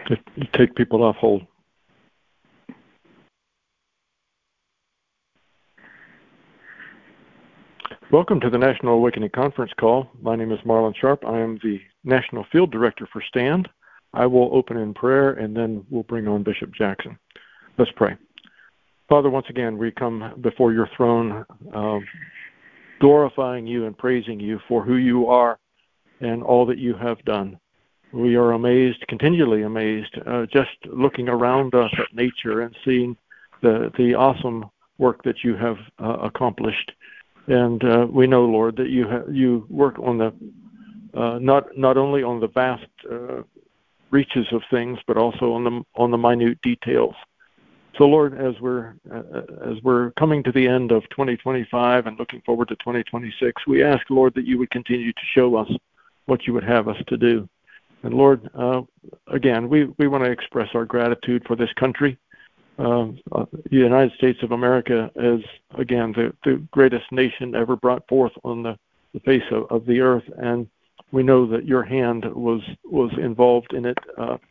to take people off hold. Welcome to the National Awakening Conference call. My name is Marlon Sharp. I am the National Field Director for STAND. I will open in prayer, and then we'll bring on Bishop Jackson. Let's pray. Father, once again, we come before your throne, glorifying you and praising you for who you are and all that you have done. We are amazed, continually amazed, just looking around us at nature and seeing the awesome work that you have accomplished. And we know, Lord, that you work on the not only on the vast reaches of things, but also on the minute details. So, Lord, as we're coming to the end of 2025 and looking forward to 2026, we ask, Lord, that you would continue to show us what you would have us to do. And Lord, again, we want to express our gratitude for this country. The United States of America is, again, the greatest nation ever brought forth on the face of the earth, and we know that your hand was involved in it.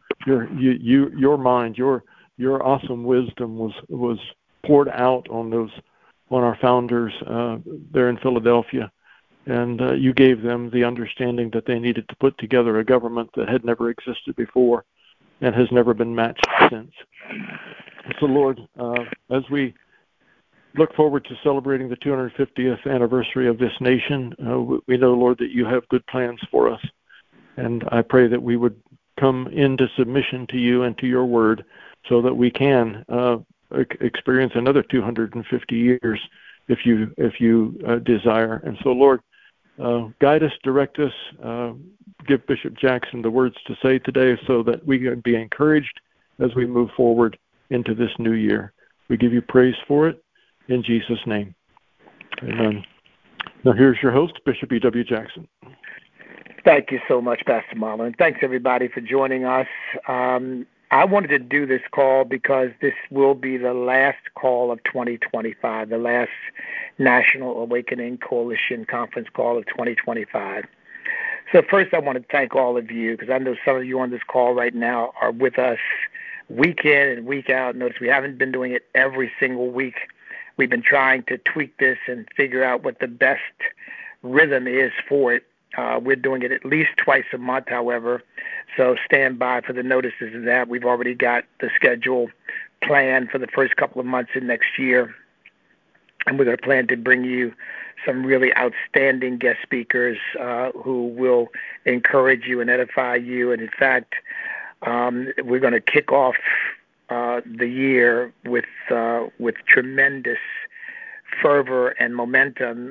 Your mind, your awesome wisdom was poured out on our founders there in Philadelphia, and you gave them the understanding that they needed to put together a government that had never existed before and has never been matched since. So, Lord, as we look forward to celebrating the 250th anniversary of this nation, we know, Lord, that you have good plans for us. And I pray that we would come into submission to you and to your word so that we can experience another 250 years if you desire. And so, Lord, guide us, direct us, give Bishop Jackson the words to say today so that we can be encouraged as we move forward into this new year. We give you praise for it in Jesus' name. Amen. Now here's your host, Bishop E.W. Jackson. Thank you so much, Pastor Marlon. Thanks, everybody, for joining us. I wanted to do this call because this will be the last call of 2025, the last National Awakening Coalition Conference call of 2025. So first, I want to thank all of you, because I know some of you on this call right now are with us week in and week out. Notice we haven't been doing it every single week. We've been trying to tweak this and figure out what the best rhythm is for it. We're doing it at least twice a month, however, so stand by for the notices of that. We've already got the schedule planned for the first couple of months in next year, and we're going to plan to bring you some really outstanding guest speakers who will encourage you and edify you. And in fact, we're going to kick off the year with tremendous fervor and momentum.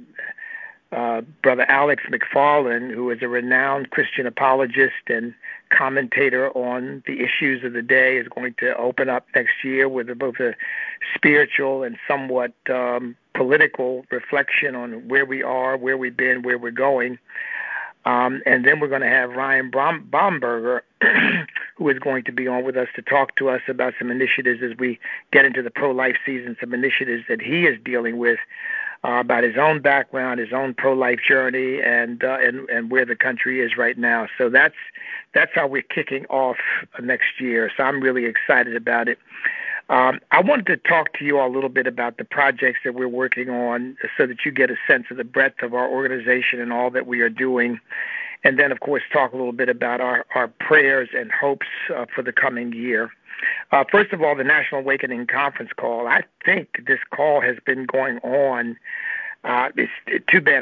Brother Alex McFarland, who is a renowned Christian apologist and commentator on the issues of the day, is going to open up next year with both a spiritual and somewhat political reflection on where we are, where we've been, where we're going. And then we're going to have Ryan Baumberger, who is going to be on with us to talk to us about some initiatives as we get into the pro-life season, some initiatives that he is dealing with about his own background, his own pro-life journey, and where the country is right now. So that's how we're kicking off next year. So I'm really excited about it. I wanted to talk to you all a little bit about the projects that we're working on so that you get a sense of the breadth of our organization and all that we are doing. And then, of course, talk a little bit about our prayers and hopes for the coming year. First of all, the National Awakening Conference call. I think this call has been going on. It's too bad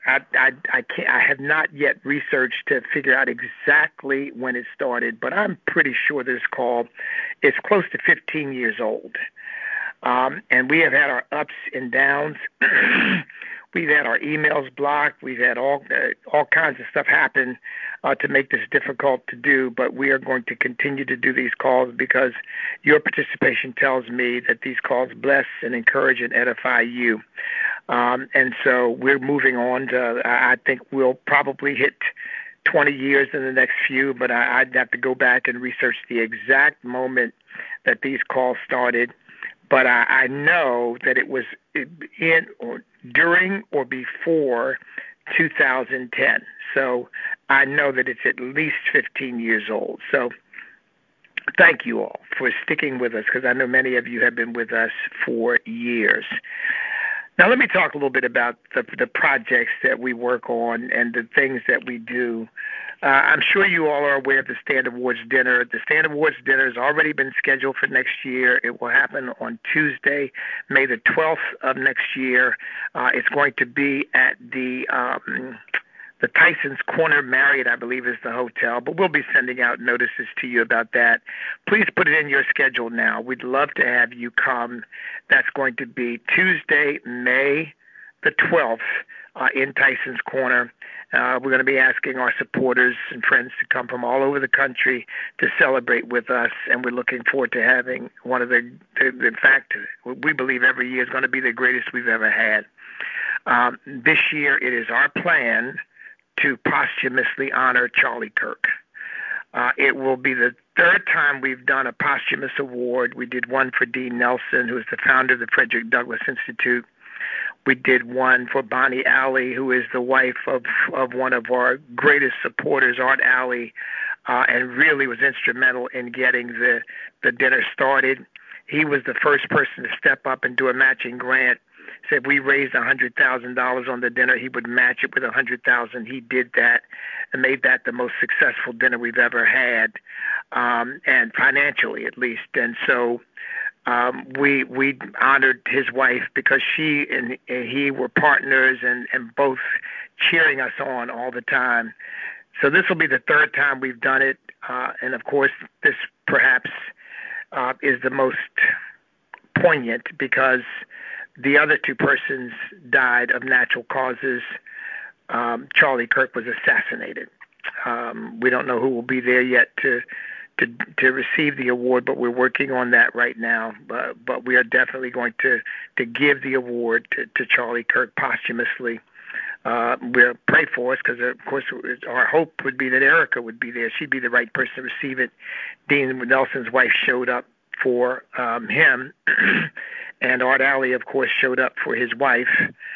I have not yet researched to figure out exactly when it started, but I'm pretty sure this call is close to 15 years old. And we have had our ups and downs. We've had our emails blocked. We've had all kinds of stuff happen to make this difficult to do, but we are going to continue to do these calls because your participation tells me that these calls bless and encourage and edify you. And so we're moving on to, I think we'll probably hit 20 years in the next few, but I'd have to go back and research the exact moment that these calls started. But I know that it was in or during or before 2010. So I know that it's at least 15 years old. So thank you all for sticking with us, because I know many of you have been with us for years. Now, let me talk a little bit about the projects that we work on and the things that we do. I'm sure you all are aware of the Stand Awards Dinner. The Stand Awards Dinner has already been scheduled for next year. It will happen on Tuesday, May the 12th of next year. It's going to be at the Tyson's Corner Marriott, I believe, is the hotel, but we'll be sending out notices to you about that. Please put it in your schedule now. We'd love to have you come. That's going to be Tuesday, May the 12th, in Tyson's Corner. We're going to be asking our supporters and friends to come from all over the country to celebrate with us, and we're looking forward to having one of in fact, we believe every year is going to be the greatest we've ever had. This year, it is our plan to posthumously honor Charlie Kirk. It will be the third time we've done a posthumous award. We did one for Dean Nelson, who is the founder of the Frederick Douglass Institute. We did one for Bonnie Alley, who is the wife of one of our greatest supporters, Art Alley, and really was instrumental in getting the dinner started. He was the first person to step up and do a matching grant. Said if we raised $100,000 on the dinner, he would match it with $100,000. He did that and made that the most successful dinner we've ever had, and financially at least. And so we honored his wife because she and he were partners and both cheering us on all the time. So this will be the third time we've done it, and of course this perhaps is the most poignant because the other two persons died of natural causes. Charlie Kirk was assassinated. We don't know who will be there yet to receive the award, but we're working on that right now. But we are definitely going to give the award to Charlie Kirk posthumously. We'll pray for us because, of course, our hope would be that Erica would be there. She'd be the right person to receive it. Dean Nelson's wife showed up for him, and Art Alley, of course, showed up for his wife.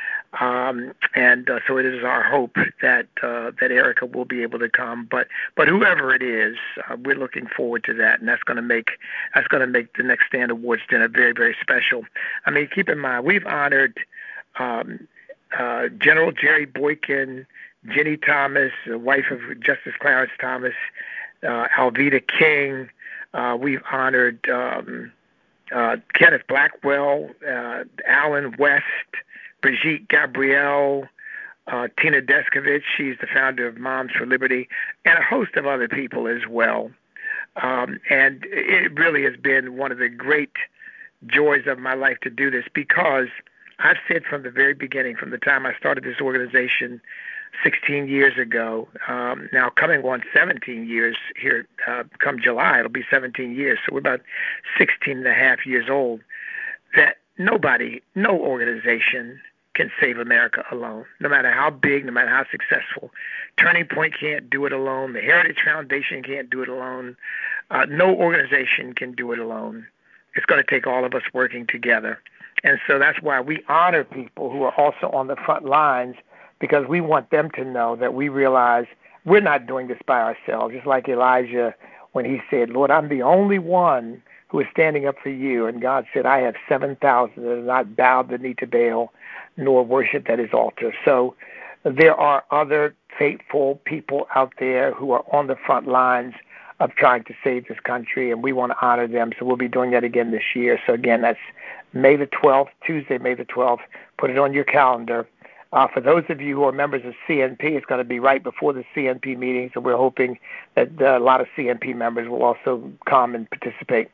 So it is our hope that Erica will be able to come. But whoever it is, we're looking forward to that, and that's going to make the next Stand Awards dinner very, very special. I mean, keep in mind we've honored General Jerry Boykin, Jenny Thomas, the wife of Justice Clarence Thomas, Alveda King. We've honored Kenneth Blackwell, Alan West, Brigitte Gabrielle, Tina Descovich. She's the founder of Moms for Liberty, and a host of other people as well. And it really has been one of the great joys of my life to do this because I've said from the very beginning, from the time I started this organization 16 years ago, now coming on 17 years here, come July, it'll be 17 years, so we're about 16 and a half years old, that no organization can save America alone, no matter how big, no matter how successful. Turning Point can't do it alone. The Heritage Foundation can't do it alone. No organization can do it alone. It's going to take all of us working together. And so that's why we honor people who are also on the front lines, because we want them to know that we realize we're not doing this by ourselves. Just like Elijah when he said, Lord, I'm the only one who is standing up for you. And God said, I have 7,000 that have not bowed the knee to Baal nor worshiped at his altar. So there are other faithful people out there who are on the front lines of trying to save this country, and we want to honor them. So we'll be doing that again this year. So again, that's May the 12th, Tuesday, May the 12th. Put it on your calendar. For those of you who are members of CNP, it's going to be right before the CNP meeting, so we're hoping that a lot of CNP members will also come and participate.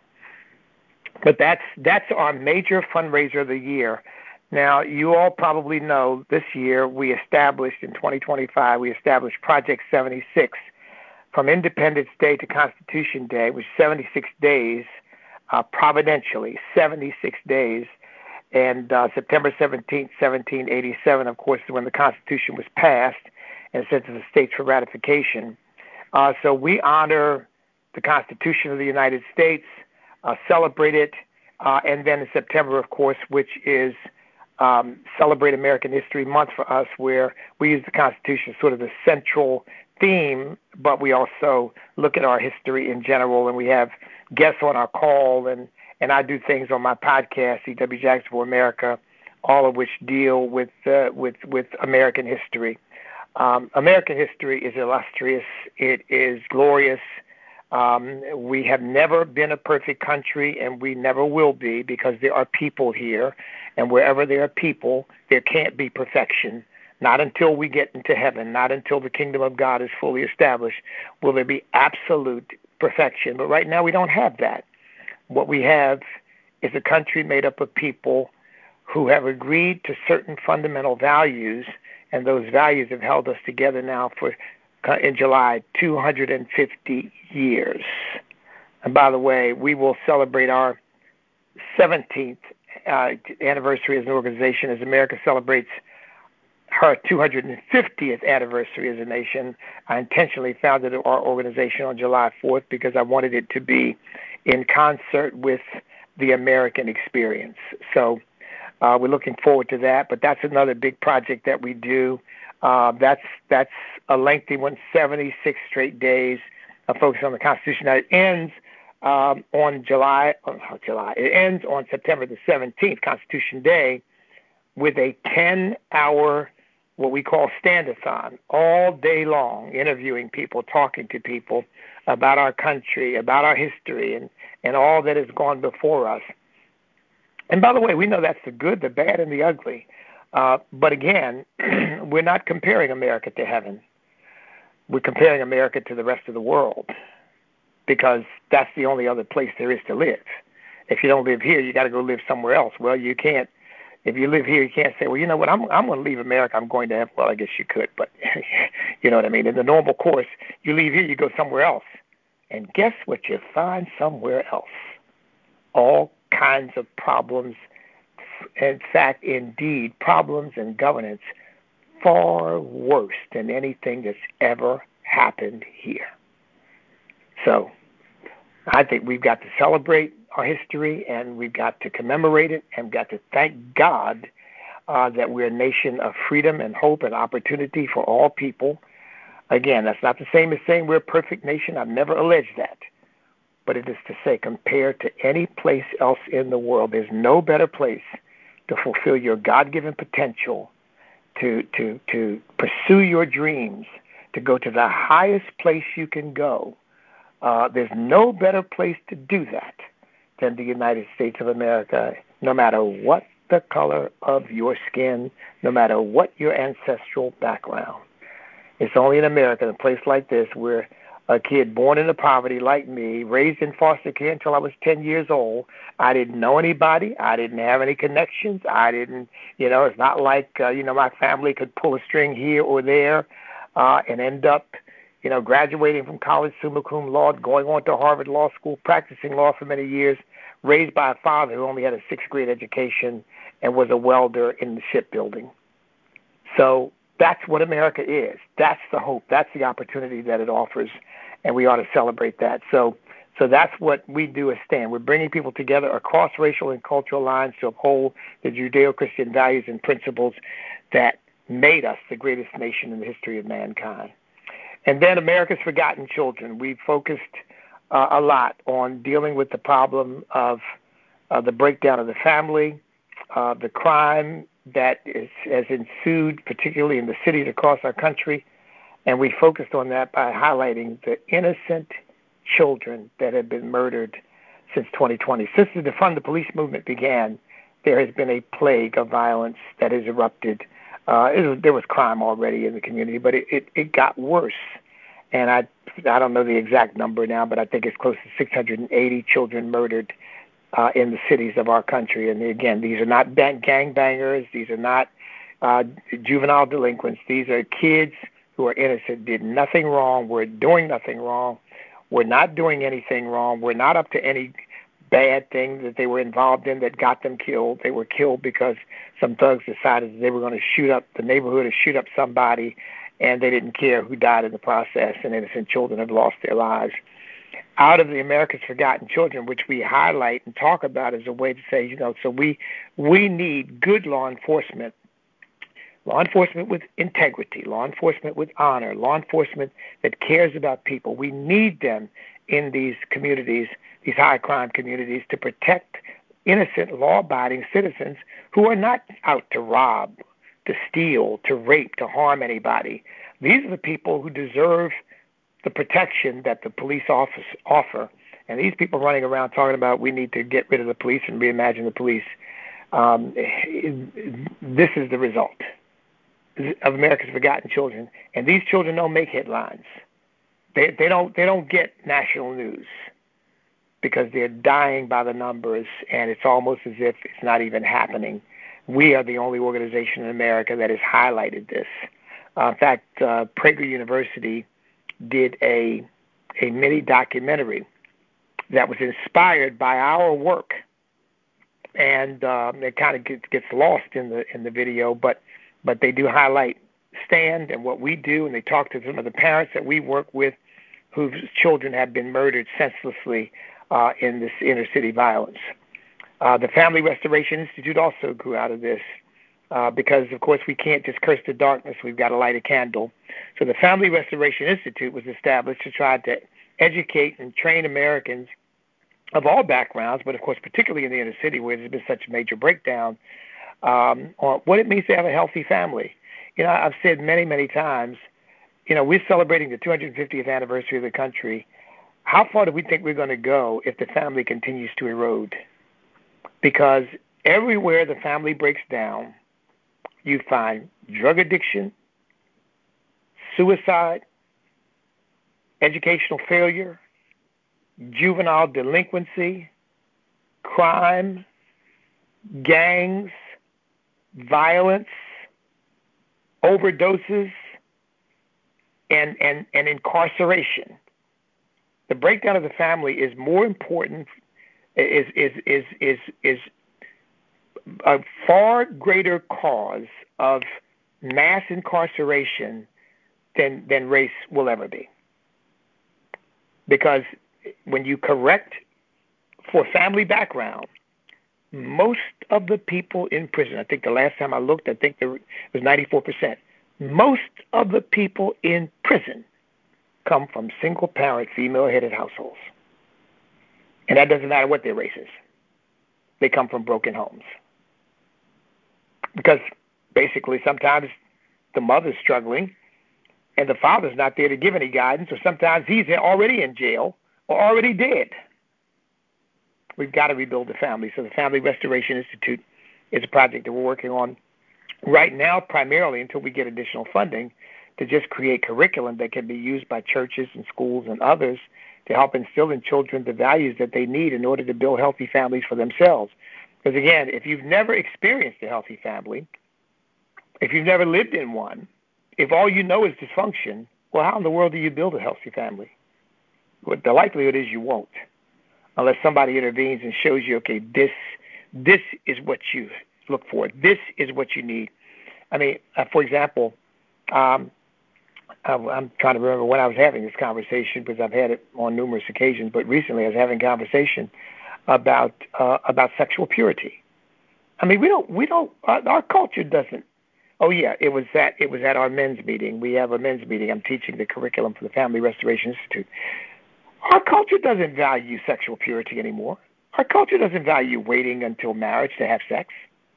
But that's our major fundraiser of the year. Now, you all probably know this year we established, in 2025, we established Project 76. From Independence Day to Constitution Day, which 76 days, providentially, 76 days. And September 17th, 1787, of course, is when the Constitution was passed and sent to the states for ratification. So we honor the Constitution of the United States, celebrate it, and then in September, of course, which is Celebrate American History Month for us, where we use the Constitution as sort of the central theme, but we also look at our history in general, and we have guests on our call, and I do things on my podcast, C.W. Jackson for America, all of which deal with American history. American history is illustrious. It is glorious. We have never been a perfect country, and we never will be, because there are people here, and wherever there are people, there can't be perfection. Not until we get into heaven, not until the kingdom of God is fully established, will there be absolute perfection. But right now we don't have that. What we have is a country made up of people who have agreed to certain fundamental values, and those values have held us together now for, in July, 250 years. And by the way, we will celebrate our 17th anniversary as an organization as America celebrates her 250th anniversary as a nation. I intentionally founded our organization on July 4th because I wanted it to be in concert with the American experience. So we're looking forward to that, but that's another big project that we do. That's a lengthy one, 76 straight days of focus on the Constitution. Now, it ends it ends on September the 17th, Constitution Day, with a 10-hour, what we call stand-a-thon, all day long, interviewing people, talking to people about our country, about our history, and all that has gone before us. And by the way, we know that's the good, the bad, and the ugly. But again, we're not comparing America to heaven. We're comparing America to the rest of the world, because that's the only other place there is to live. If you don't live here, you got to go live somewhere else. Well, you can't. If you live here, you can't say, well, you know what, I'm going to leave America. I'm going to have, well, I guess you could, but you know what I mean? In the normal course, you leave here, you go somewhere else. And guess what you find somewhere else? All kinds of problems. In fact, indeed, problems in governance far worse than anything that's ever happened here. So I think we've got to celebrate our history, and we've got to commemorate it, and we've got to thank God that we're a nation of freedom and hope and opportunity for all people. Again, that's not the same as saying we're a perfect nation. I've never alleged that. But it is to say, compared to any place else in the world, there's no better place to fulfill your God-given potential, to pursue your dreams, to go to the highest place you can go. There's no better place to do that than the United States of America, no matter what the color of your skin, no matter what your ancestral background. It's only in America, in a place like this, where a kid born into poverty like me, raised in foster care until I was 10 years old. I didn't know anybody. I didn't have any connections. I didn't, it's not like, my family could pull a string here or there and end up, graduating from college, summa cum laude, going on to Harvard Law School, practicing law for many years, raised by a father who only had a sixth grade education and was a welder in the shipbuilding. So that's what America is. That's the hope. That's the opportunity that it offers, and we ought to celebrate that. So that's what we do as STAND. We're bringing people together across racial and cultural lines to uphold the Judeo-Christian values and principles that made us the greatest nation in the history of mankind. And then America's Forgotten Children. We focused a lot on dealing with the problem of the breakdown of the family, the crime that has ensued, particularly in the cities across our country. And we focused on that by highlighting the innocent children that have been murdered since 2020. Since the Defund the Police movement began, there has been a plague of violence that has erupted. There was crime already in the community, but it got worse. And I don't know the exact number now, but I think it's close to 680 children murdered in the cities of our country. And again, these are not gangbangers. These are not juvenile delinquents. These are kids who are innocent, did nothing wrong, were doing nothing wrong, were not doing anything wrong, were not up to any bad thing that they were involved in that got them killed. They were killed because some thugs decided that they were going to shoot up the neighborhood or shoot up somebody, and they didn't care who died in the process, and innocent children have lost their lives. out of the America's Forgotten Children, which we highlight and talk about as a way to say, so we need good law enforcement with integrity, law enforcement with honor, law enforcement that cares about people. We need them in these communities, these high crime communities, to protect innocent, law-abiding citizens who are not out to rob, to steal, to rape, to harm anybody. These are the people who deserve the protection that the police offer. And these people running around talking about we need to get rid of the police and reimagine the police, this is the result of America's Forgotten Children. And these children don't make headlines. They don't get national news because they're dying by the numbers, and it's almost as if it's not even happening. We are the only organization in America that has highlighted this. In fact, Prager University did a mini documentary that was inspired by our work, and it kind of gets lost in the video, but they do highlight STAND and what we do, and they talk to some of the parents that we work with whose children have been murdered senselessly in this inner city violence. The Family Restoration Institute also grew out of this because, of course, we can't just curse the darkness. We've got to light a candle. So the Family Restoration Institute was established to try to educate and train Americans of all backgrounds, but, of course, particularly in the inner city where there's been such a major breakdown, on what it means to have a healthy family. I've said many, many times, we're celebrating the 250th anniversary of the country. How far do we think we're going to go if the family continues to erode? Because everywhere the family breaks down, you find drug addiction, suicide, educational failure, juvenile delinquency, crime, gangs, violence, overdoses, and incarceration. The breakdown of the family is more important, is a far greater cause of mass incarceration than race will ever be. Because when you correct for family background, most of the people in prison, I think the last time I looked, I think there was 94%. Most of the people in prison come from single-parent, female-headed households. And that doesn't matter what their race is. They come from broken homes. Because basically sometimes the mother's struggling and the father's not there to give any guidance, or sometimes he's already in jail or already dead. We've got to rebuild the family. So the Family Restoration Institute is a project that we're working on right now, primarily until we get additional funding, to just create curriculum that can be used by churches and schools and others to help instill in children the values that they need in order to build healthy families for themselves. Because again, if you've never experienced a healthy family, if you've never lived in one, if all you know is dysfunction, well, how in the world do you build a healthy family? Well, the likelihood is you won't, unless somebody intervenes and shows you, okay, this is what you look for. This is what you need. I mean, for example, I'm trying to remember when I was having this conversation, because I've had it on numerous occasions, but recently I was having a conversation about sexual purity. I mean, our culture doesn't. Oh yeah, it was at our men's meeting. We have a men's meeting. I'm teaching the curriculum for the Family Restoration Institute. Our culture doesn't value sexual purity anymore. Our culture doesn't value waiting until marriage to have sex.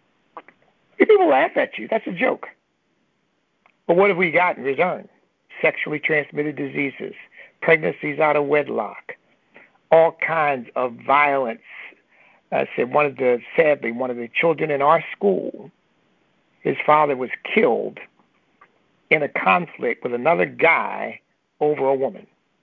People laugh at you. That's a joke. But what have we got in return? Sexually transmitted diseases, pregnancies out of wedlock, all kinds of violence. I said sadly, one of the children in our school, his father was killed in a conflict with another guy over a woman.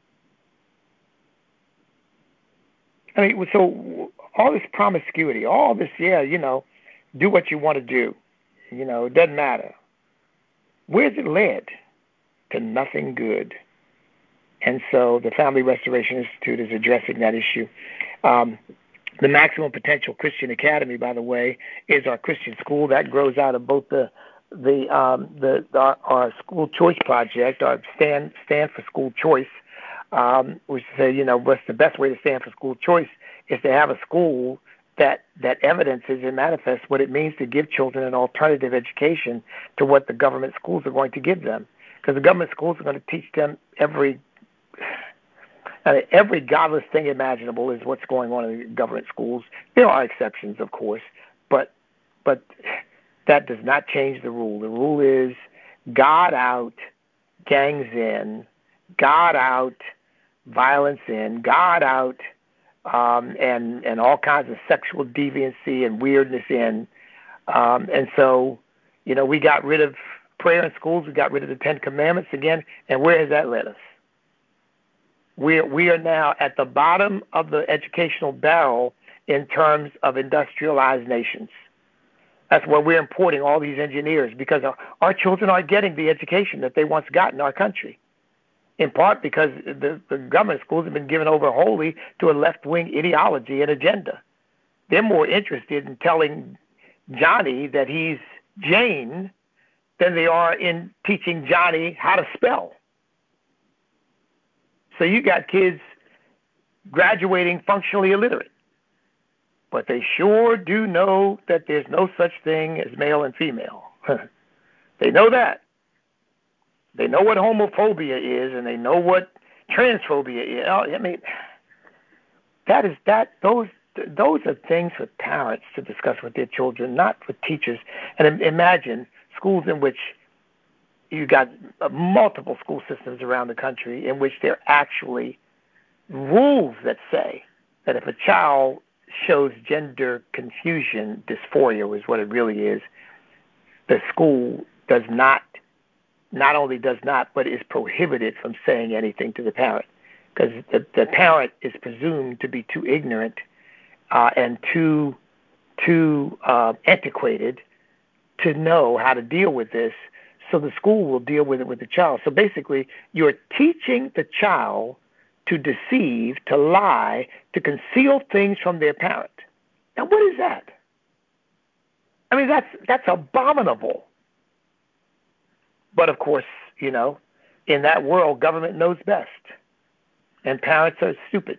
I mean, so all this promiscuity, all this, do what you want to do. It doesn't matter. Where's it led? To nothing good. And so the Family Restoration Institute is addressing that issue. The Maximum Potential Christian Academy, by the way, is our Christian school that grows out of both our school choice project, our stand for school choice, We say, what's the best way to stand for school choice is to have a school that evidences and manifests what it means to give children an alternative education to what the government schools are going to give them. Because the government schools are going to teach them every godless thing imaginable is what's going on in the government schools. There are exceptions, of course, but that does not change the rule. The rule is God out, gangs in, God out, violence in, God out, and all kinds of sexual deviancy and weirdness in. And so, we got rid of prayer in schools. We got rid of the Ten Commandments again. And where has that led us? We are now at the bottom of the educational barrel in terms of industrialized nations. That's where we're importing all these engineers, because our children aren't getting the education that they once got in our country, in part because the government schools have been given over wholly to a left-wing ideology and agenda. They're more interested in telling Johnny that he's Jane than they are in teaching Johnny how to spell. So you got kids graduating functionally illiterate, but they sure do know that there's no such thing as male and female. They know that. They know what homophobia is, and they know what transphobia is. I mean, those are things for parents to discuss with their children, not for teachers. And imagine schools in which you got multiple school systems around the country in which there are actually rules that say that if a child shows gender confusion, dysphoria is what it really is, the school not only does not, but is prohibited from saying anything to the parent, because the parent is presumed to be too ignorant and too antiquated to know how to deal with this. So the school will deal with it with the child. So basically, you're teaching the child to deceive, to lie, to conceal things from their parent. Now, what is that? I mean, that's abominable. But of course, in that world, government knows best, and parents are stupid.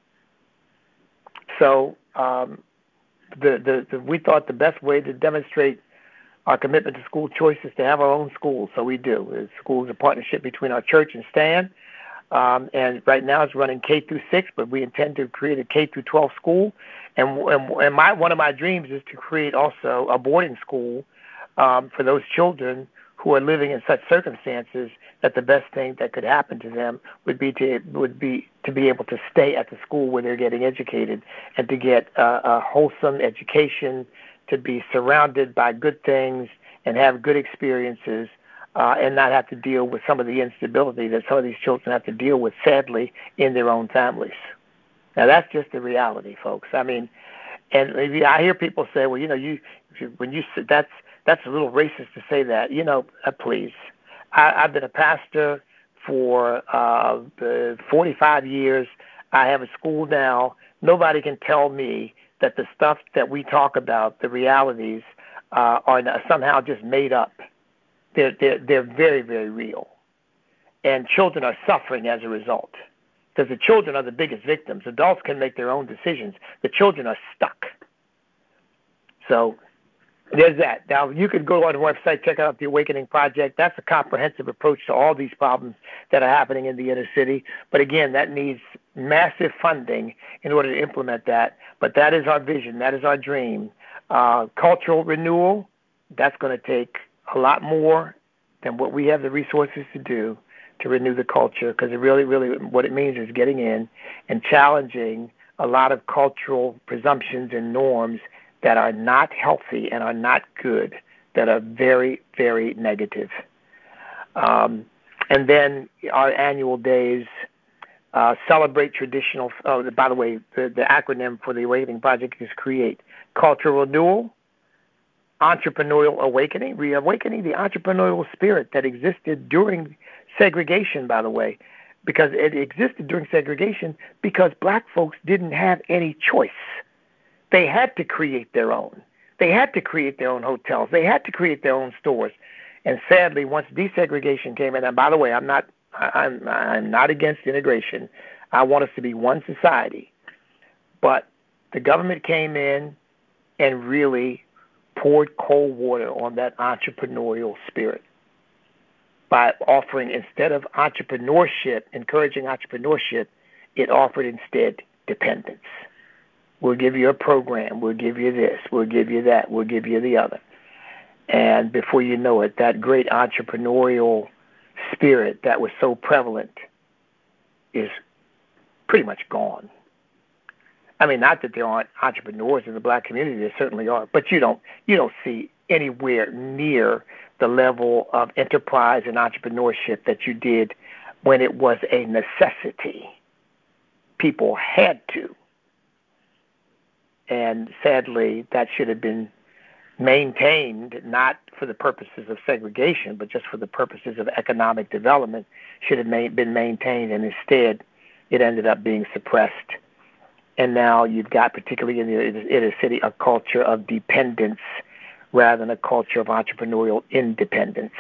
So we thought the best way to demonstrate our commitment to school choice is to have our own schools. So we do. The school is a partnership between our church and STAN. And right now it's running K through 6, but we intend to create a K through 12 school. And one of my dreams is to create also a boarding school for those children who are living in such circumstances that the best thing that could happen to them would be to be able to stay at the school where they're getting educated and to get a wholesome education, to be surrounded by good things and have good experiences, and not have to deal with some of the instability that some of these children have to deal with, sadly, in their own families. Now, that's just the reality, folks. I mean, and I hear people say, well, when you say that's a little racist to say that. Please. I've been a pastor for 45 years. I have a school now. Nobody can tell me that the stuff that we talk about, the realities, are somehow just made up. They're very, very real. And children are suffering as a result, because the children are the biggest victims. Adults can make their own decisions. The children are stuck. So there's that. Now, you could go on the website, check out the Awakening Project. That's a comprehensive approach to all these problems that are happening in the inner city. But again, that needs massive funding in order to implement that. But that is our vision. That is our dream. Cultural renewal, that's going to take a lot more than what we have the resources to do to renew the culture, because it really, really, what it means is getting in and challenging a lot of cultural presumptions and norms that are not healthy and are not good, that are very, very negative. And then our annual days celebrate traditional, by the way, the acronym for the Awakening Project is CREATE: Cultural Renewal, Entrepreneurial Awakening, reawakening the entrepreneurial spirit that existed during segregation, by the way, because it existed during segregation because black folks didn't have any choice. They had to create their own. They had to create their own hotels. They had to create their own stores. And sadly, once desegregation came in, and by the way, I'm not I'm not against integration. I want us to be one society. But the government came in and really poured cold water on that entrepreneurial spirit by offering, instead of entrepreneurship, encouraging entrepreneurship, it offered instead dependence. We'll give you a program. We'll give you this. We'll give you that. We'll give you the other. And before you know it, that great entrepreneurial spirit that was so prevalent is pretty much gone. I mean, not that there aren't entrepreneurs in the black community, there certainly are, but you don't see anywhere near the level of enterprise and entrepreneurship that you did when it was a necessity. People had to. And sadly, that should have been maintained, not for the purposes of segregation, but just for the purposes of economic development, should have been maintained, and instead it ended up being suppressed. And now you've got, particularly in the inner city, a culture of dependence rather than a culture of entrepreneurial independence.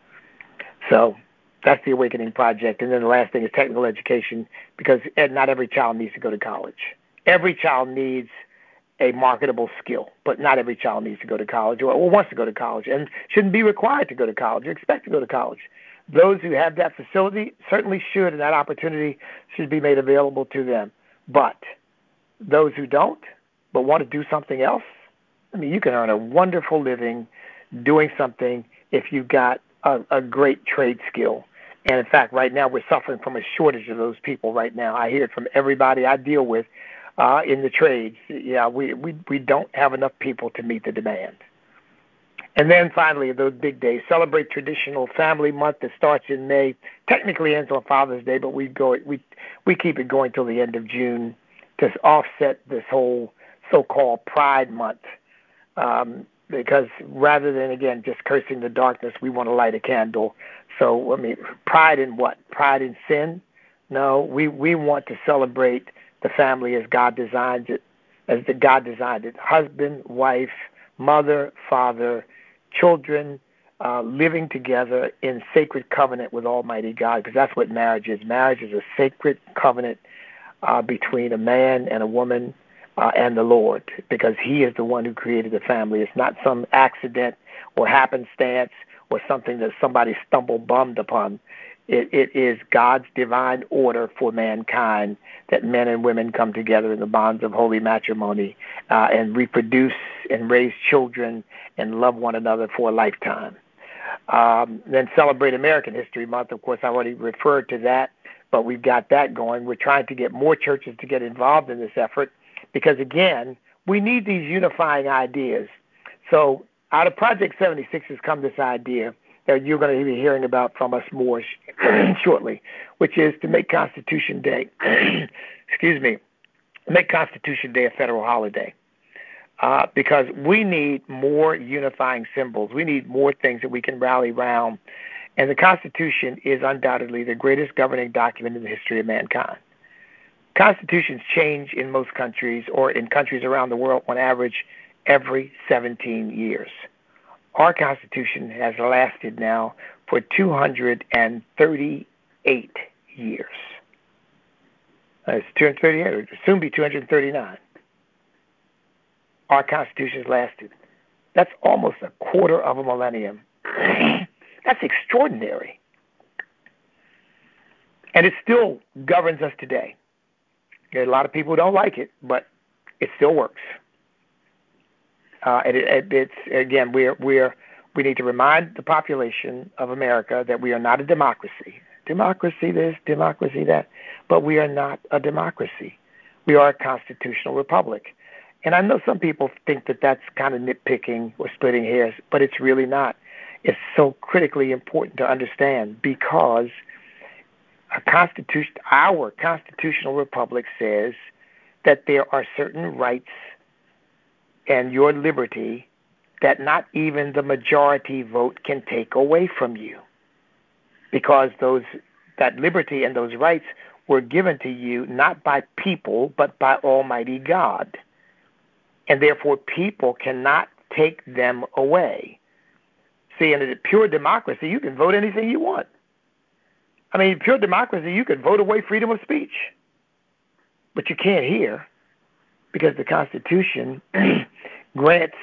So that's the Awakening Project. And then the last thing is technical education, because not every child needs to go to college. Every child needs a marketable skill, but not every child needs to go to college or wants to go to college and shouldn't be required to go to college or expect to go to college. Those who have that facility certainly should, and that opportunity should be made available to them. But those who don't, but want to do something else, I mean, you can earn a wonderful living doing something if you've got a great trade skill. And in fact, right now we're suffering from a shortage of those people right now. I hear it from everybody I deal with in the trades. Yeah, we don't have enough people to meet the demand. And then finally, those big days. Celebrate traditional family month that starts in May. Technically ends on Father's Day, but we keep it going till the end of June to offset this whole so-called Pride Month. Because rather than, again, just cursing the darkness, we want to light a candle. So, I mean, pride in what? Pride in sin? No, we want to celebrate the family as God designed it, husband, wife, mother, father, children, living together in sacred covenant with Almighty God, because that's what marriage is. Marriage is a sacred covenant between a man and a woman and the Lord, because he is the one who created the family. It's not some accident or happenstance or something that somebody bummed upon. It is God's divine order for mankind that men and women come together in the bonds of holy matrimony and reproduce and raise children and love one another for a lifetime. Then celebrate American History Month. Of course, I already referred to that, but we've got that going. We're trying to get more churches to get involved in this effort because, again, we need these unifying ideas. So out of Project 76 has come this idea that you're going to be hearing about from us more shortly, which is to make Constitution Day, make Constitution Day a federal holiday, because we need more unifying symbols. We need more things that we can rally around, and the Constitution is undoubtedly the greatest governing document in the history of mankind. Constitutions change in most countries, or in countries around the world, on average every 17 years. Our Constitution has lasted now for 238 years. It's 238, it will soon be 239. Our Constitution has lasted. That's almost a quarter of a millennium. That's extraordinary. And it still governs us today. There are a lot of people who don't like it, but it still works. It's again, we need to remind the population of America that we are not a democracy. Democracy this, democracy that, but we are not a democracy. We are a constitutional republic. And I know some people think that that's kind of nitpicking or splitting hairs, but it's really not. It's so critically important to understand, because our constitutional republic says that there are certain rights and your liberty that not even the majority vote can take away from you, because that liberty and those rights were given to you not by people but by Almighty God, and therefore people cannot take them away. See, in a pure democracy, you can vote anything you want. I mean, pure democracy, you could vote away freedom of speech, but you can't hear because the Constitution grants,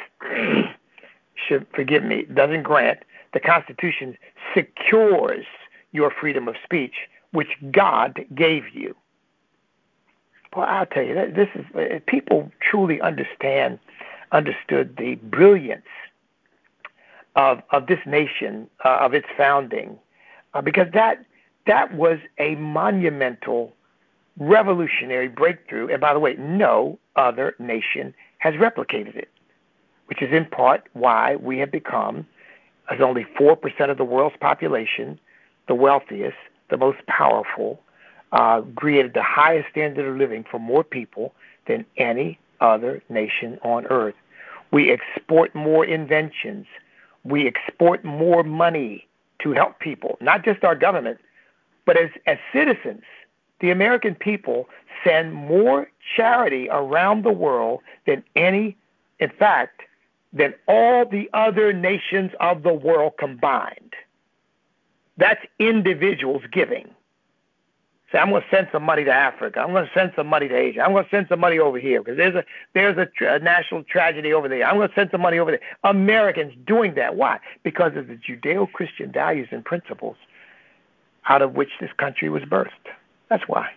doesn't grant, the Constitution secures your freedom of speech, which God gave you. Well, I'll tell you, this is, people truly understood the brilliance of this nation, of its founding, because that was a monumental, revolutionary breakthrough. And by the way, no other nation has replicated it, which is in part why we have become, as only 4% of the world's population, the wealthiest, the most powerful, created the highest standard of living for more people than any other nation on earth. We export more inventions. We export more money to help people, not just our government, but as citizens. The American people send more charity around the world than in fact, than all the other nations of the world combined. That's individuals giving. Say, I'm going to send some money to Africa. I'm going to send some money to Asia. I'm going to send some money over here because there's a national tragedy over there. I'm going to send some money over there. Americans doing that. Why? Because of the Judeo-Christian values and principles out of which this country was birthed. That's why.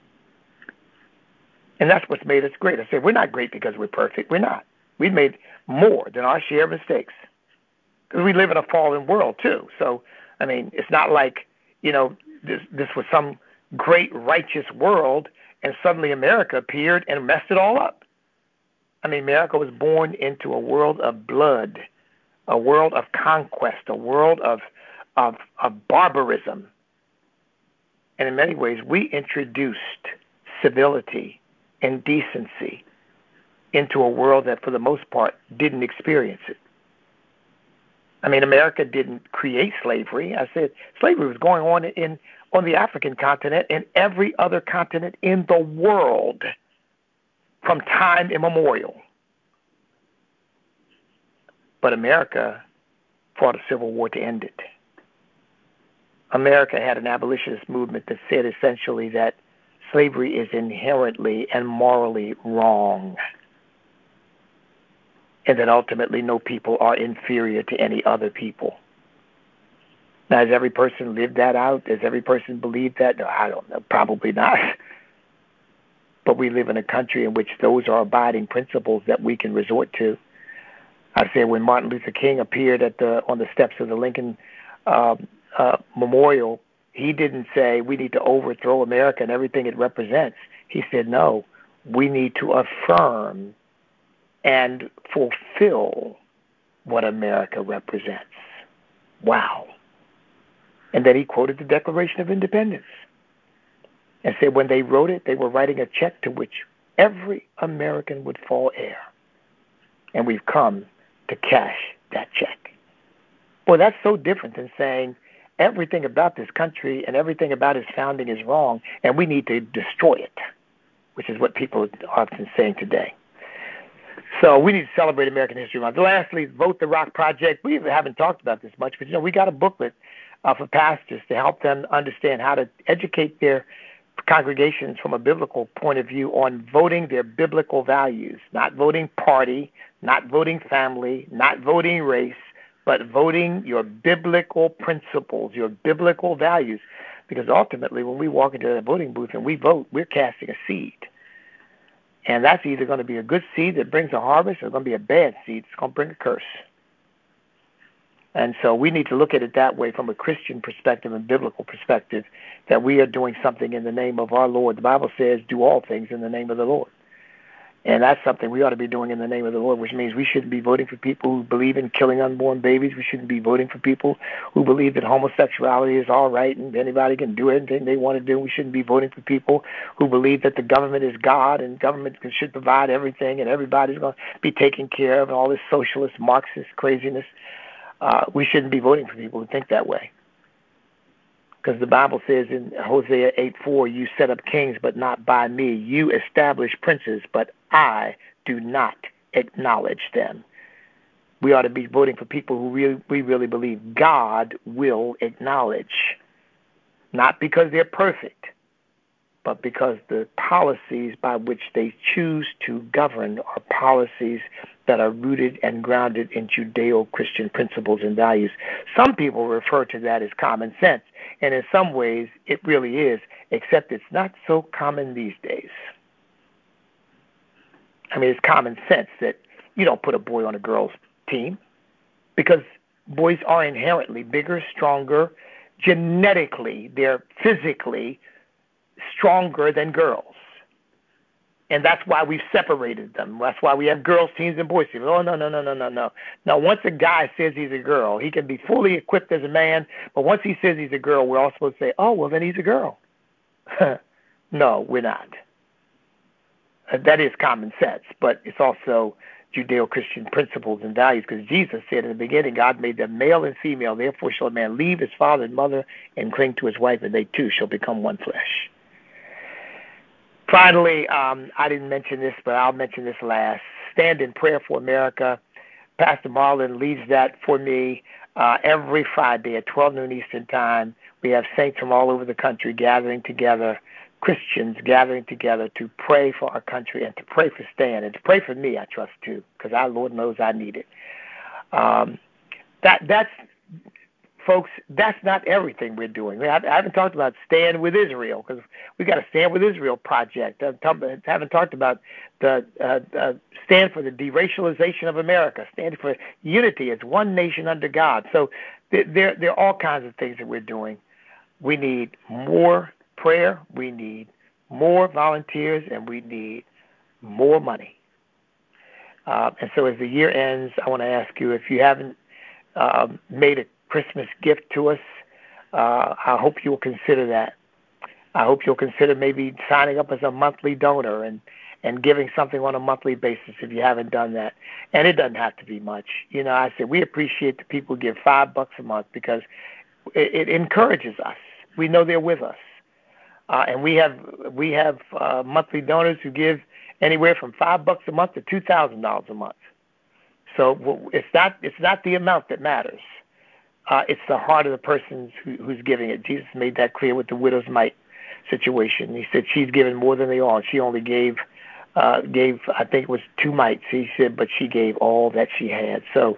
And that's what's made us great. I said, we're not great because we're perfect. We're not. We've made more than our share of mistakes because we live in a fallen world too. So, I mean, it's not like, this was some great righteous world and suddenly America appeared and messed it all up. I mean, America was born into a world of blood, a world of conquest, a world of barbarism. And in many ways, we introduced civility and decency into a world that, for the most part, didn't experience it. I mean, America didn't create slavery. I said slavery was going on on the African continent and every other continent in the world from time immemorial. But America fought a civil war to end it. America had an abolitionist movement that said essentially that slavery is inherently and morally wrong, and that ultimately no people are inferior to any other people. Now, has every person lived that out? Has every person believed that? No, I don't know. Probably not. But we live in a country in which those are abiding principles that we can resort to. I said when Martin Luther King appeared on the steps of the Lincoln Memorial, he didn't say we need to overthrow America and everything it represents. He said, no, we need to affirm and fulfill what America represents. Wow. And then he quoted the Declaration of Independence and said when they wrote it, they were writing a check to which every American would fall heir. And we've come to cash that check. Well, that's so different than saying everything about this country and everything about its founding is wrong, and we need to destroy it, which is what people are often saying today. So we need to celebrate American History Month. Lastly, Vote the Rock Project. We haven't talked about this much, but we got a booklet for pastors to help them understand how to educate their congregations from a biblical point of view on voting their biblical values, not voting party, not voting family, not voting race, but voting your biblical principles, your biblical values. Because ultimately, when we walk into the voting booth and we vote, we're casting a seed. And that's either going to be a good seed that brings a harvest or it's going to be a bad seed that's going to bring a curse. And so we need to look at it that way from a Christian perspective and biblical perspective, that we are doing something in the name of our Lord. The Bible says, do all things in the name of the Lord. And that's something we ought to be doing in the name of the Lord, which means we shouldn't be voting for people who believe in killing unborn babies. We shouldn't be voting for people who believe that homosexuality is all right and anybody can do anything they want to do. We shouldn't be voting for people who believe that the government is God and government should provide everything and everybody's going to be taken care of and all this socialist, Marxist craziness. We shouldn't be voting for people who think that way. Because the Bible says in Hosea 8:4, you set up kings, but not by me. You establish princes, but I do not acknowledge them. We ought to be voting for people who we really believe God will acknowledge. not because they're perfect, but because the policies by which they choose to govern are policies that are rooted and grounded in Judeo-Christian principles and values. Some people refer to that as common sense, and in some ways it really is, except it's not so common these days. I mean, it's common sense that you don't put a boy on a girl's team because boys are inherently bigger, stronger, genetically, they're physically stronger than girls. And that's why we've separated them. That's why we have girls' teams and boys' teams. Oh, no. Now, once a guy says he's a girl, he can be fully equipped as a man, but once he says he's a girl, we're all supposed to say, oh, well, then he's a girl. No, we're not. That is common sense, but it's also Judeo-Christian principles and values, because Jesus said in the beginning, God made them male and female, therefore shall a man leave his father and mother and cling to his wife, and they two shall become one flesh. Finally, I didn't mention this, but I'll mention this last. Stand in Prayer for America. Pastor Marlon leads that for me every Friday at 12 noon Eastern Time. We have saints from all over the country gathering together, Christians gathering together to pray for our country and to pray for Stan and to pray for me, I trust, too, because our Lord knows I need it. That's folks, that's not everything we're doing. I haven't talked about Stand with Israel, because we got a Stand with Israel project. I haven't talked about the Stand for the Deracialization of America, Stand for unity as one nation under God. So there are all kinds of things that we're doing. We need more prayer, we need more volunteers, and we need more money. And so as the year ends, I want to ask you, if you haven't made a Christmas gift to us, I hope you'll consider that. I hope you'll consider maybe signing up as a monthly donor and giving something on a monthly basis if you haven't done that. And it doesn't have to be much. You know, I said we appreciate the people who give $5 a month because it encourages us. We know they're with us. And we have monthly donors who give anywhere from $5 a month to $2,000 a month. So it's not the amount that matters. It's the heart of the person who's giving it. Jesus made that clear with the widow's mite situation. He said she's given more than they all. She only gave I think it was 2 mites. He said, but she gave all that she had. So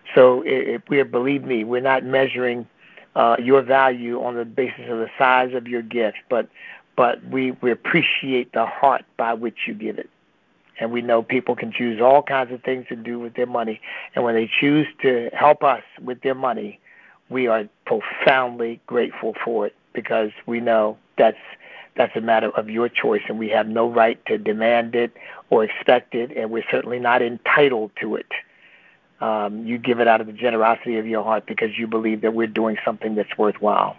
believe me, we're not measuring your value on the basis of the size of your gift, but we appreciate the heart by which you give it. And we know people can choose all kinds of things to do with their money. And when they choose to help us with their money, we are profoundly grateful for it, because we know that's a matter of your choice, and we have no right to demand it or expect it, and we're certainly not entitled to it. You give it out of the generosity of your heart because you believe that we're doing something that's worthwhile.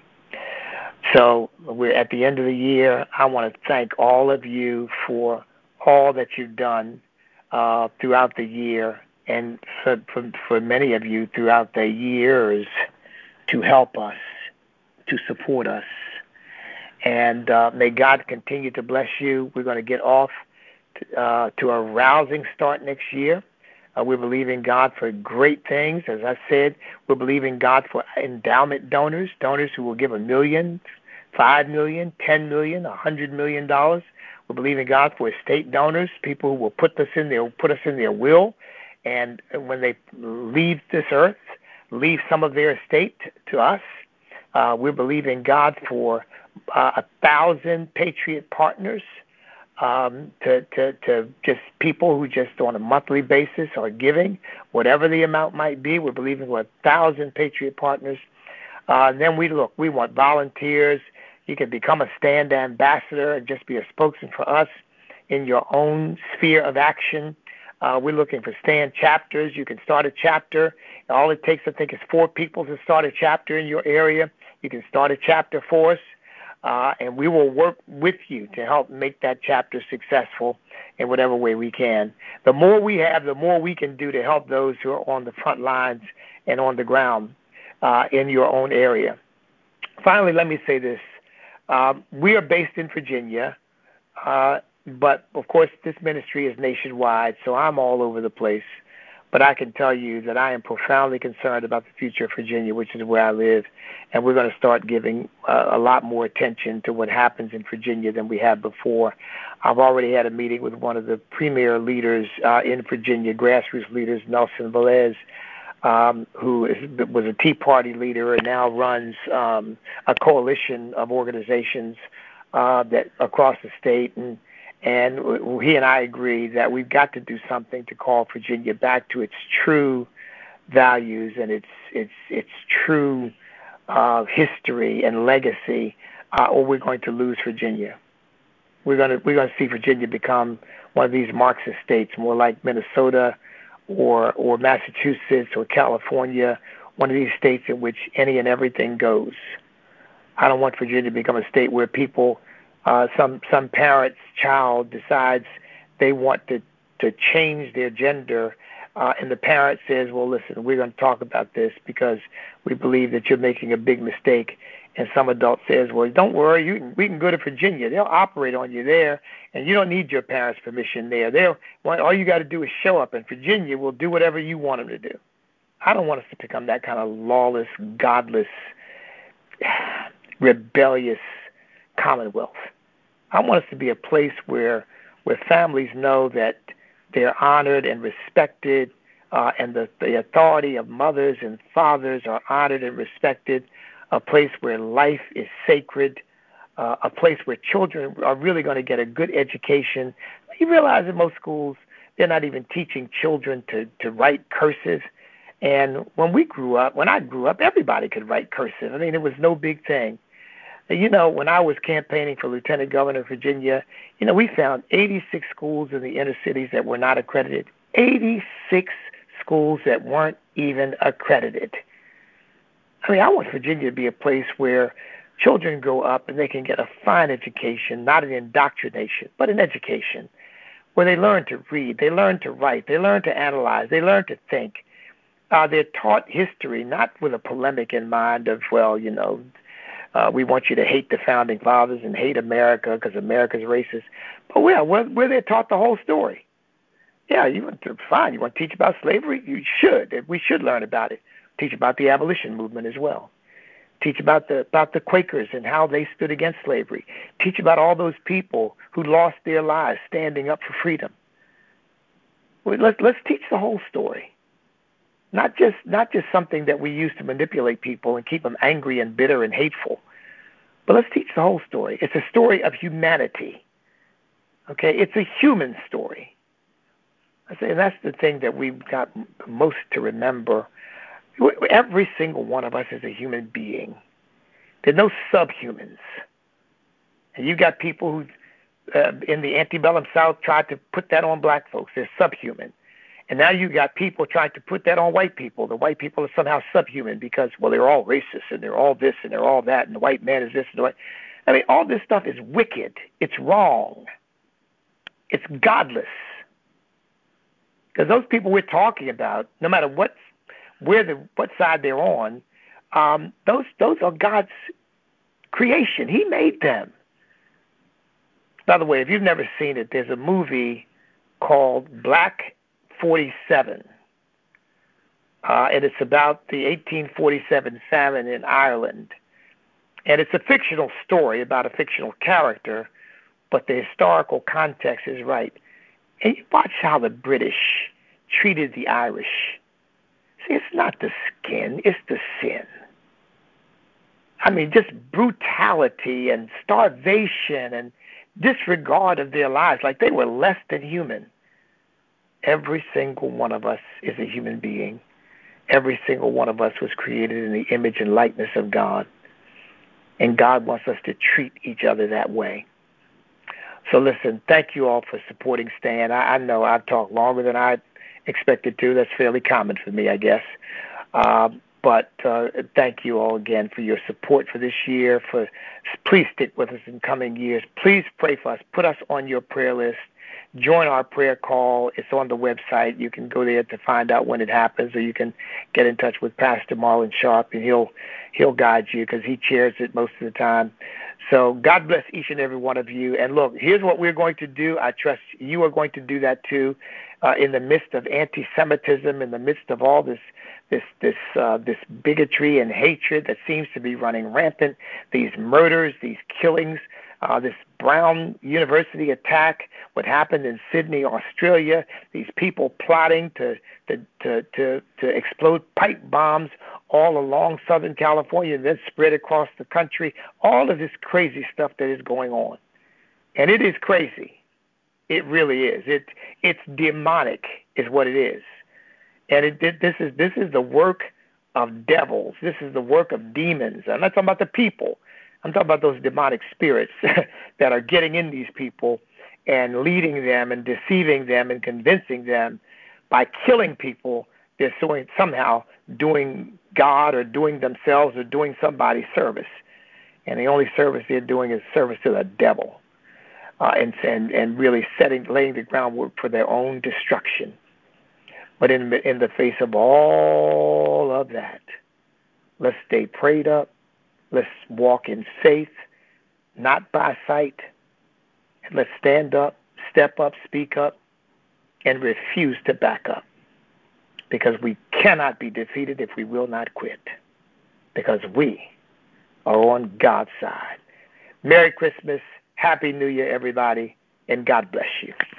So we're at the end of the year. I want to thank all of you for all that you've done throughout the year, and for many of you throughout the years, to help us, to support us. And may God continue to bless you. We're going to get off to a rousing start next year. We're believing God for great things. As I said, we're believing God for endowment donors who will give $1 million, $5 million, $10 million, $100 million. We're believing God for estate donors, people who will put us in their will, and when they leave this earth, leave some of their estate to us. We're believing God for 1,000 Patriot partners, to just people who just on a monthly basis are giving, whatever the amount might be. We're believing for 1,000 Patriot partners. And then we want volunteers. You can become a Stand ambassador and just be a spokesman for us in your own sphere of action. We're looking for Stand chapters. You can start a chapter. All it takes, I think, is 4 people to start a chapter in your area. You can start a chapter for us, and we will work with you to help make that chapter successful in whatever way we can. The more we have, the more we can do to help those who are on the front lines and on the ground in your own area. Finally, let me say this. We are based in Virginia, but, of course, this ministry is nationwide, so I'm all over the place. But I can tell you that I am profoundly concerned about the future of Virginia, which is where I live, and we're going to start giving a lot more attention to what happens in Virginia than we have before. I've already had a meeting with one of the premier leaders in Virginia, grassroots leaders, Nelson Velez, who was a Tea Party leader and now runs a coalition of organizations that across the state, and he and I agree that we've got to do something to call Virginia back to its true values and its true history and legacy, or we're going to lose Virginia. We're going to see Virginia become one of these Marxist states, more like Minnesota or Massachusetts or California, one of these states in which any and everything goes. I don't want Virginia to become a state where people, some parent's child decides they want to change their gender, and the parent says, well, listen, we're going to talk about this because we believe that you're making a big mistake. And some adult says, well, don't worry, we can go to Virginia. They'll operate on you there, and you don't need your parents' permission there. All you got to do is show up, and Virginia will do whatever you want them to do. I don't want us to become that kind of lawless, godless, rebellious commonwealth. I want us to be a place where families know that they're honored and respected, and the authority of mothers and fathers are honored and respected, a place where life is sacred, a place where children are really going to get a good education. You realize in most schools, they're not even teaching children to write cursive. And when I grew up, everybody could write cursive. I mean, it was no big thing. When I was campaigning for Lieutenant Governor of Virginia, we found 86 schools in the inner cities that were not accredited. 86 schools that weren't even accredited. I mean, I want Virginia to be a place where children grow up and they can get a fine education, not an indoctrination, but an education, where they learn to read, they learn to write, they learn to analyze, they learn to think. They're taught history, not with a polemic in mind of, we want you to hate the founding fathers and hate America because America's racist. But where they're taught the whole story. Yeah, you want to teach about slavery? You should. We should learn about it. Teach about the abolition movement as well. Teach about the Quakers and how they stood against slavery. Teach about all those people who lost their lives standing up for freedom. Let's teach the whole story. Not just something that we use to manipulate people and keep them angry and bitter and hateful. But let's teach the whole story. It's a story of humanity. Okay? It's a human story. I say that's the thing that we've got most to remember. Every single one of us is a human being. There's no subhumans. And you got people who, in the antebellum South, tried to put that on black folks. They're subhuman. And now you got people trying to put that on white people. The white people are somehow subhuman because, well, they're all racist and they're all this and they're all that and the white man is this and the white. I mean, all this stuff is wicked. It's wrong. It's godless. Because those people we're talking about, no matter what side they're on, those are God's creation. He made them. By the way, if you've never seen it, there's a movie called Black 47, and it's about the 1847 famine in Ireland. And it's a fictional story about a fictional character, but the historical context is right. And you watch how the British treated the Irish. See, it's not the skin, it's the sin. I mean, just brutality and starvation and disregard of their lives, like they were less than human. Every single one of us is a human being. Every single one of us was created in the image and likeness of God. And God wants us to treat each other that way. So listen, thank you all for supporting Stan. I know I've talked longer than I expected to. That's fairly common for me, I guess. But thank you all again for your support for this year. Please stick with us in coming years. Please pray for us. Put us on your prayer list. Join our prayer call. It's on the website. You can go there to find out when it happens, or you can get in touch with Pastor Marlon Sharp, and he'll guide you because he chairs it most of the time. So God bless each and every one of you. And look, here's what we're going to do. I trust you are going to do that too, in the midst of anti-Semitism, in the midst of all this bigotry and hatred that seems to be running rampant, these murders, these killings, this Brown University attack, what happened in Sydney, Australia, these people plotting to explode pipe bombs all along Southern California and then spread across the country, all of this crazy stuff that is going on. And it is crazy. It really is. It's demonic is what it is. And this is the work of devils. This is the work of demons. I'm not talking about the people. I'm talking about those demonic spirits that are getting in these people and leading them and deceiving them and convincing them by killing people they're somehow doing God or doing themselves or doing somebody's service. And the only service they're doing is service to the devil, and really laying the groundwork for their own destruction. But in the face of all of that, let's stay prayed up. Let's walk in faith, not by sight. And let's stand up, step up, speak up, and refuse to back up. Because we cannot be defeated if we will not quit. Because we are on God's side. Merry Christmas, Happy New Year, everybody, and God bless you.